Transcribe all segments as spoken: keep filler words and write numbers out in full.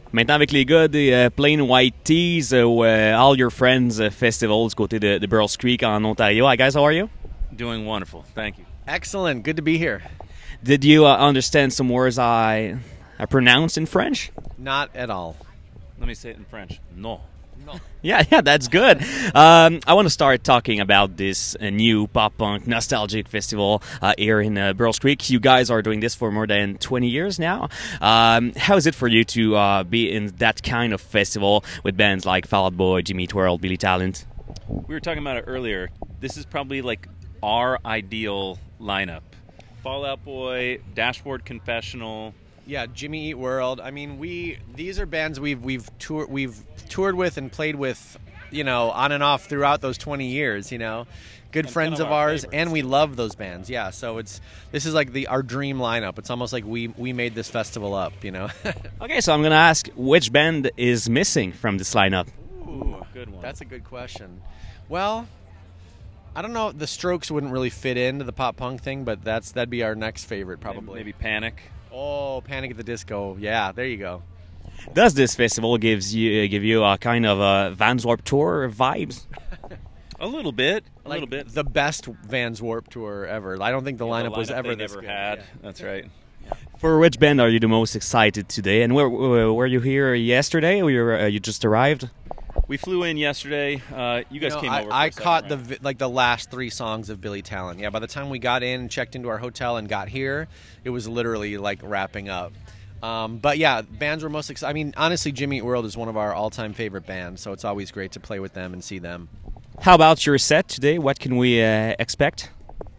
Maintenant, avec les gars des euh, Plain White Tees, uh, uh, All Your Friends uh, Festival du côté de, de Burles Creek en Ontario. Hi guys, how are you? Doing wonderful, thank you. Excellent, good to be here. Did you uh, understand some words I, I pronounced in French? Not at all. Let me say it in French. No. No. Yeah, yeah, that's good. Um, I want to start talking about this uh, new pop-punk nostalgic festival uh, here in uh, Burles Creek. You guys are doing this for more than twenty years now. Um, how is it for you to uh, be in that kind of festival with bands like Fall Out Boy, Jimmy Eat World, Billy Talent? We were talking about it earlier. This is probably like our ideal lineup. Fall Out Boy, Dashboard Confessional. Yeah, Jimmy Eat World. I mean, we these are bands we've we've toured we've toured with and played with, you know, on and off throughout those twenty years. You know, good And friends kind of of our ours, favorites. and we love those bands. Yeah, so it's this is like the our dream lineup. It's almost like we we made this festival up. You know. Okay, so I'm going to ask, which band is missing from this lineup? Ooh, good one. That's a good question. Well, I don't know. The Strokes wouldn't really fit into the pop punk thing, but that's that'd be our next favorite probably. Maybe Panic. Oh, Panic at the Disco. Yeah, there you go. Does this festival gives you give you a kind of a Vans Warped Tour vibes? A little bit. A Like little bit. the best Vans Warp Tour ever. I don't think the Yeah, lineup, was lineup ever they this never good. had. Yeah. That's right. For which band are you the most excited today? And where were were you here yesterday, or you uh, you just arrived? We flew in yesterday. Uh, you guys You know, came I, over. for I a second, caught right? the vi- like the last three songs of Billy Talent. Yeah, by the time we got in, checked into our hotel, and got here, it was literally like wrapping up. Um, but yeah, bands were most excited. I mean, honestly, Jimmy Eat World is one of our all-time favorite bands, so it's always great to play with them and see them. How about your set today? What can we uh, expect?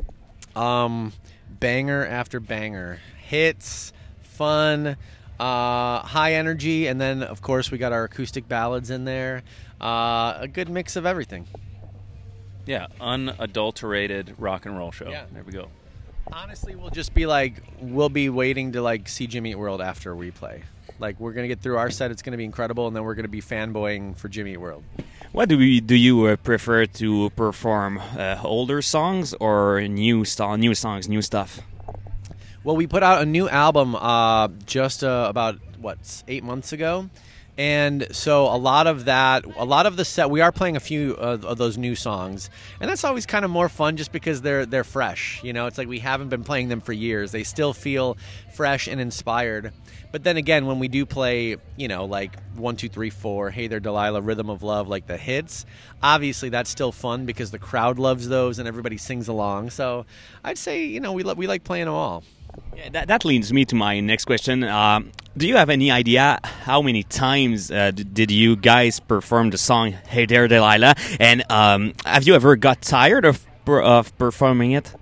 Um, banger after banger, hits, fun, uh, high energy, and then of course we got our acoustic ballads in there. Uh, a good mix of everything. Yeah, unadulterated rock and roll show. Yeah. There we go. Honestly, we'll just be like, we'll be waiting to like see Jimmy Eat World after we play. Like, we're gonna get through our set; it's gonna be incredible, and then we're gonna be fanboying for Jimmy Eat World. What do we do? You uh, prefer to perform uh, older songs or new st- new songs, new stuff? Well, we put out a new album uh, just uh, about what eight months ago, and so a lot of that, a lot of the set, we are playing a few of, of those new songs, and that's always kind of more fun just because they're they're fresh. You know, it's like we haven't been playing them for years; they still feel fresh and inspired. But then again, when we do play, you know, like one, two, three, four, Hey There, Delilah, Rhythm of Love, like the hits, obviously that's still fun because the crowd loves those and everybody sings along. So I'd say, you know, we lo- we like playing them all. Yeah, that, that leads me to my next question. Um, do you have any idea how many times uh, d- did you guys perform the song "Hey There, Delilah"? And um, have you ever got tired of per- of performing it?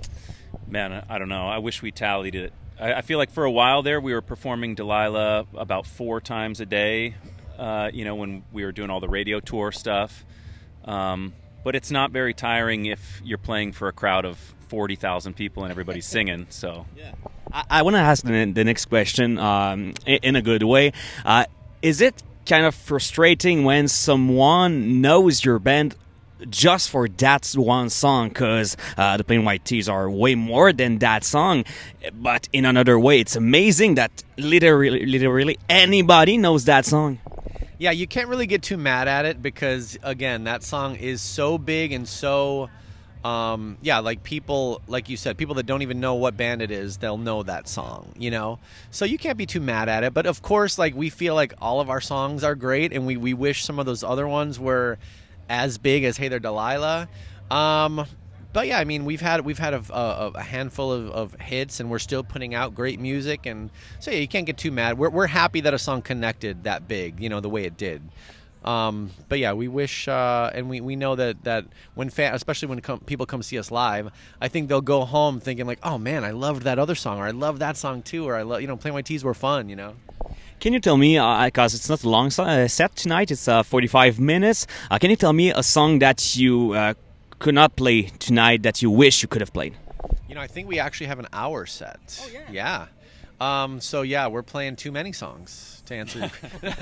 Man, I I don't know. I wish we tallied it. I, I feel like for a while there, we were performing Delilah about four times a day. Uh, you know, when we were doing all the radio tour stuff. Um, but it's not very tiring if you're playing for a crowd of forty thousand people and everybody's singing. So I, I want to ask the, the next question um, in, in a good way. Uh, is it kind of frustrating when someone knows your band just for that one song? Because uh, the Plain White Tees are way more than that song. But in another way, it's amazing that literally, literally anybody knows that song. Yeah, you can't really get too mad at it because, again, that song is so big and so, um, yeah, like people, like you said, people that don't even know what band it is, they'll know that song, you know? So you can't be too mad at it. But, of course, like, we feel like all of our songs are great, and we, we wish some of those other ones were as big as Hey There, Delilah. Um, but, yeah, I mean, we've had we've had a, a, a handful of, of hits, and we're still putting out great music. And so, yeah, you can't get too mad. We're, we're happy that a song connected that big, you know, the way it did. Um, but, yeah, we wish, uh, and we, we know that, that when, fa- especially when come, people come see us live, I think they'll go home thinking like, oh, man, I loved that other song, or I love that song too, or I love, you know, Plain White Tees were fun, you know. Can you tell me, because uh, it's not a long so- uh, set tonight, it's uh, forty-five minutes, uh, can you tell me a song that you uh, could not play tonight that you wish you could have played? You know, I think we actually have an hour set. Oh, yeah. Yeah. Um, so, yeah, we're playing too many songs to answer your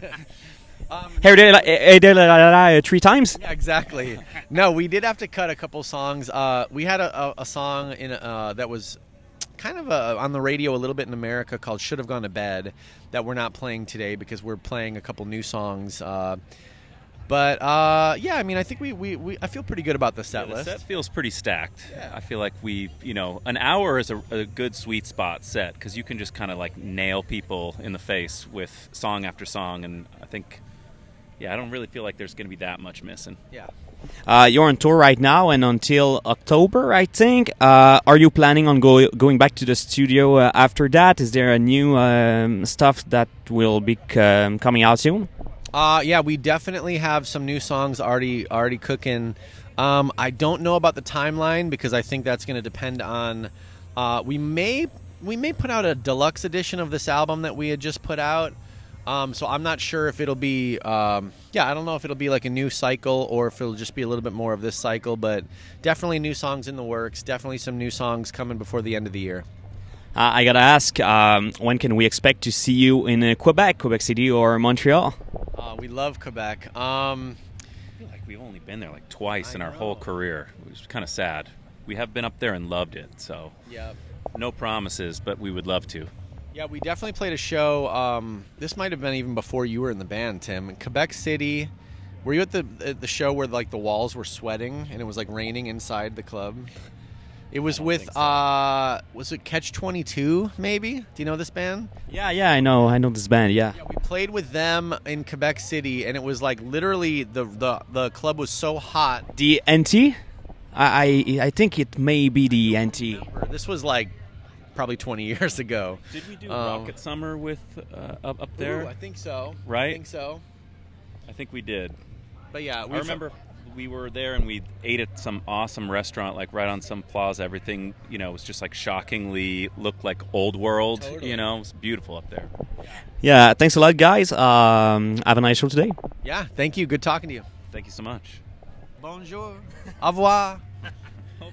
um, Hey There, Hey There, uh, three times? Yeah, exactly. No, we did have to cut a couple songs. Uh, we had a, a, a song in uh, that was kind of a, on the radio a little bit in America called Should Have Gone to Bed that we're not playing today because we're playing a couple new songs. Uh, but uh, yeah, I mean, I think we, we, we I feel pretty good about the set yeah, list. The set feels pretty stacked. Yeah. I feel like we, you know, an hour is a, a good sweet spot set because you can just kind of like nail people in the face with song after song, and I think, yeah, I don't really feel like there's going to be that much missing. Yeah. Uh, you're on tour right now and until October, I think. Uh, are you planning on go- going back to the studio uh, after that? Is there a new um, stuff that will be um, coming out soon? Uh, yeah, we definitely have some new songs already already cooking. Um, I don't know about the timeline because I think that's going to depend on. Uh, we may we may put out a deluxe edition of this album that we had just put out. Um, so I'm not sure if it'll be, um, yeah, I don't know if it'll be like a new cycle or if it'll just be a little bit more of this cycle, but definitely new songs in the works, definitely some new songs coming before the end of the year. Uh, I gotta ask, um, when can we expect to see you in uh, Quebec, Quebec City or Montreal? Uh, we love Quebec. Um, I feel like we've only been there like twice I in our know. whole career. It was kind of sad. We have been up there and loved it, so yeah. no promises, but we would love to. Yeah, we definitely played a show. Um, this might have been even before you were in the band, Tim. In Quebec City. Were you at the at the show where like the walls were sweating and it was like raining inside the club? It was with so. uh, was it Catch twenty-two? Maybe. Do you know this band? Yeah, yeah, I know, I know this band. Yeah. Yeah, we played with them in Quebec City, and it was like literally the the the club was so hot. The N T? I I, I think it may be the N T. This was like probably twenty years ago. Did we do Um, Rocket Summer with uh, up up there? Ooh, I think so. Right? I think so. I think we did. But yeah, I remember we were there and we ate at some awesome restaurant, like right on some plaza. Everything, you know, was just like shockingly looked like old world. Totally. You know, it was beautiful up there. Yeah, thanks a lot, guys. Um, have a nice show today. Yeah, thank you. Good talking to you. Thank you so much. Bonjour. Au revoir.